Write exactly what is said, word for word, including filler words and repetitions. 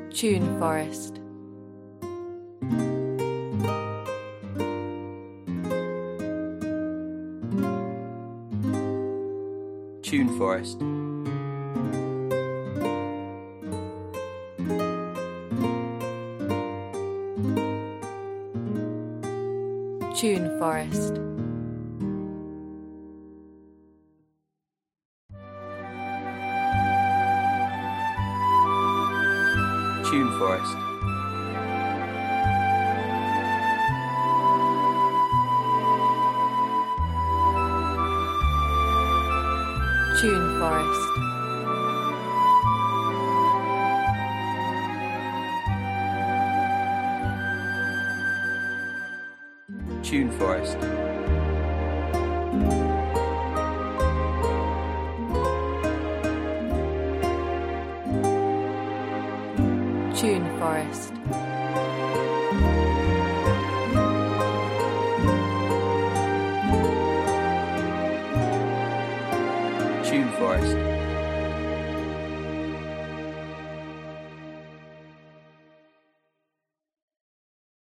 Tune Forest. Tune Forest. Tune Forest. Tune Forest. Tune Forest. Tune Forest. Tune Forest. Tune Forest.